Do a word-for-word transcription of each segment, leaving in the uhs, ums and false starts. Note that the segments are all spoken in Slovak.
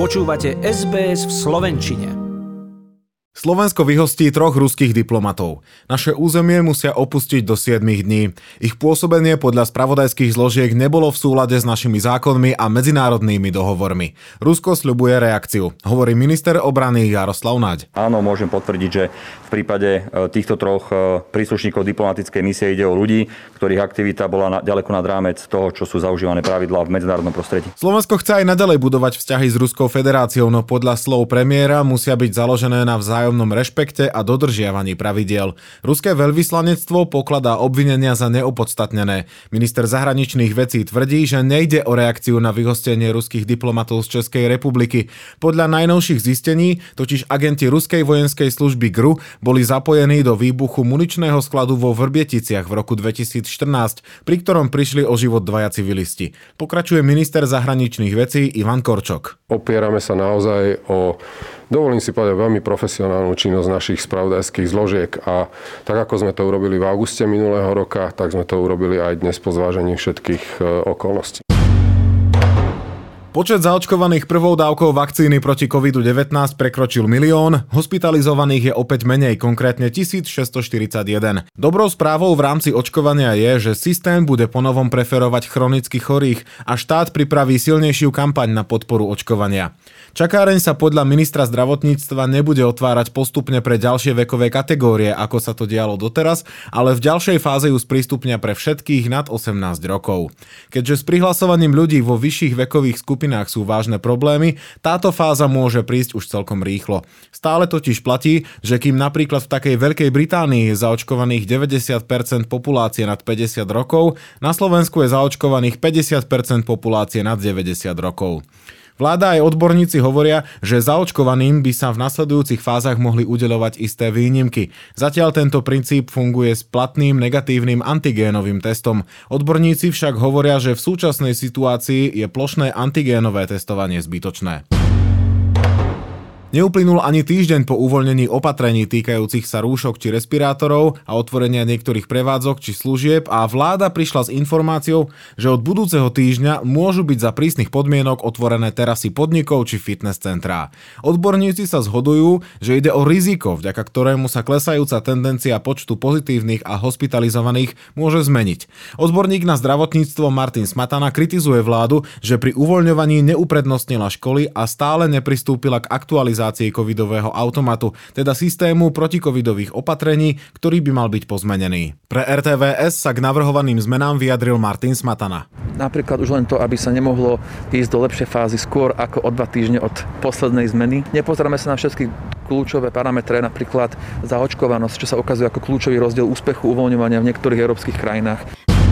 Počúvate es bé es v slovenčine. Slovensko vyhostí troch ruských diplomatov. Naše územie musia opustiť do siedmich dní. Ich pôsobenie podľa spravodajských zložiek nebolo v súlade s našimi zákonmi a medzinárodnými dohovormi. Rusko sľubuje reakciu, hovorí minister obrany Jaroslav Naď. Áno, môžem potvrdiť, že v prípade týchto troch príslušníkov diplomatickej misie ide o ľudí, ktorých aktivita bola ďaleko nad rámec toho, čo sú zaužívané pravidlá v medzinárodnom prostredí. Slovensko chce aj naďalej budovať vzťahy s Ruskou federáciou, no podľa slov premiéra musia byť založené na vzájomnom vzájomnom rešpekte a dodržiavaní pravidiel. Ruské veľvyslanectvo pokladá obvinenia za neopodstatnené. Minister zahraničných vecí tvrdí, že nejde o reakciu na vyhostenie ruských diplomatov z Českej republiky. Podľa najnovších zistení totiž agenti ruskej vojenskej služby gé er u boli zapojení do výbuchu muničného skladu vo Vrbieticiach v roku dvetisícštrnásť, pri ktorom prišli o život dvaja civilisti. Pokračuje minister zahraničných vecí Ivan Korčok. Opierame sa naozaj o, dovolím si povedať, veľmi profesionálnu činnosť našich spravodajských zložiek a tak ako sme to urobili v auguste minulého roka, tak sme to urobili aj dnes po zvážení všetkých okolností. Počet zaočkovaných prvou dávkou vakcíny proti kovid devätnásť prekročil milión, hospitalizovaných je opäť menej, konkrétne tisícšesťstoštyridsaťjeden. Dobrou správou v rámci očkovania je, že systém bude ponovom preferovať chronicky chorých a štát pripraví silnejšiu kampaň na podporu očkovania. Čakáreň sa podľa ministra zdravotníctva nebude otvárať postupne pre ďalšie vekové kategórie, ako sa to dialo doteraz, ale v ďalšej fáze ju sprístupnia pre všetkých nad osemnásť rokov. Keďže s prihlasovaním ľudí vo vyšších vekových skupinách sú vážne problémy, táto fáza môže prísť už celkom rýchlo. Stále totiž platí, že kým napríklad v takej Veľkej Británii je zaočkovaných deväťdesiat percent populácie nad päťdesiat rokov, na Slovensku je zaočkovaných päťdesiat percent populácie nad deväťdesiat rokov. Vláda aj odborníci hovoria, že zaočkovaným by sa v nasledujúcich fázach mohli udeľovať isté výnimky. Zatiaľ tento princíp funguje s platným negatívnym antigénovým testom. Odborníci však hovoria, že v súčasnej situácii je plošné antigénové testovanie zbytočné. Neuplynul ani týždeň po uvoľnení opatrení týkajúcich sa rúšok či respirátorov a otvorenia niektorých prevádzok či služieb a vláda prišla s informáciou, že od budúceho týždňa môžu byť za prísnych podmienok otvorené terasy podnikov či fitness centrá. Odborníci sa zhodujú, že ide o riziko, vďaka ktorému sa klesajúca tendencia počtu pozitívnych a hospitalizovaných môže zmeniť. Odborník na zdravotníctvo Martin Smatana kritizuje vládu, že pri uvoľňovaní neuprednostnila školy a stále nepristúpila k aktualizácii covidového automatu, teda systému protikovidových opatrení, ktorý by mal byť pozmenený. Pre er té vé es sa k navrhovaným zmenám vyjadril Martin Smatana. Napríklad už len to, aby sa nemohlo ísť do lepšej fázy skôr ako o dva týždne od poslednej zmeny. Nepozeráme sa na všetky kľúčové parametre, napríklad zaočkovanosť, čo sa ukazuje ako kľúčový rozdiel úspechu uvoľňovania v niektorých európskych krajinách.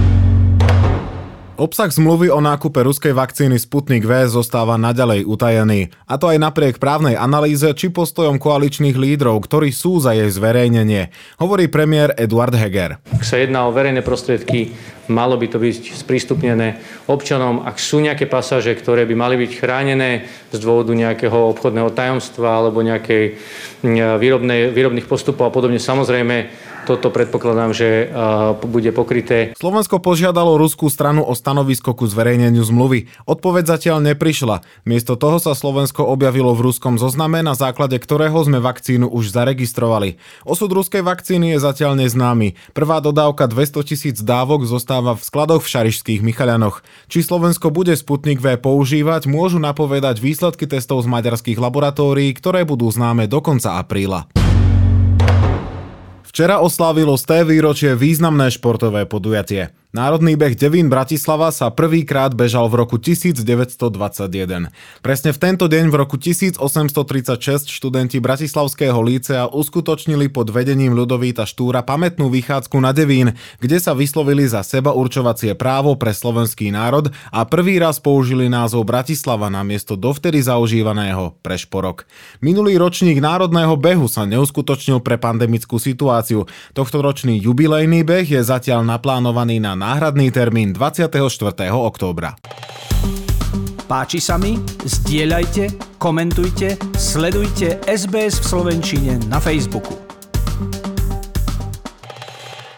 Obsah zmluvy o nákupe ruskej vakcíny Sputnik V zostáva naďalej utajený. A to aj napriek právnej analýze či postojom koaličných lídrov, ktorí sú za jej zverejnenie, hovorí premiér Eduard Heger. Ak sa jedná o verejné prostriedky, malo by to byť sprístupnené občanom. Ak sú nejaké pasáže, ktoré by mali byť chránené z dôvodu nejakého obchodného tajomstva alebo nejakej výrobnej, výrobných postupov a podobne, samozrejme, toto predpokladám, že uh, bude pokryté. Slovensko požiadalo ruskú stranu o stanovisko ku zverejneniu zmluvy. Odpoveď zatiaľ neprišla. Miesto toho sa Slovensko objavilo v ruskom zozname, na základe ktorého sme vakcínu už zaregistrovali. Osud ruskej vakcíny je zatiaľ neznámy. Prvá dodávka dvestotisíc dávok zostáva v skladoch v Šarišských Michaľanoch. Či Slovensko bude Sputnik V používať, môžu napovedať výsledky testov z maďarských laboratórií, ktoré budú známe do konca apríla. Včera oslávilo sté výročie významné športové podujatie. Národný beh Devín Bratislava sa prvýkrát bežal v roku devätnásťstodvadsaťjeden. Presne v tento deň v roku osemnásťtridsaťšesť študenti Bratislavského lícea uskutočnili pod vedením Ľudovíta Štúra pamätnú vychádzku na Devín, kde sa vyslovili za sebaurčovacie právo pre slovenský národ a prvý raz použili názov Bratislava namiesto dovtedy zaužívaného Prešporok. Minulý ročník národného behu sa neuskutočnil pre pandemickú situáciu. Tohtoročný jubilejný beh je zatiaľ naplánovaný na náhradný termín dvadsiateho štvrtého októbra. Páči sa mi? Zdieľajte, komentujte, sledujte es bé es v slovenčine na Facebooku.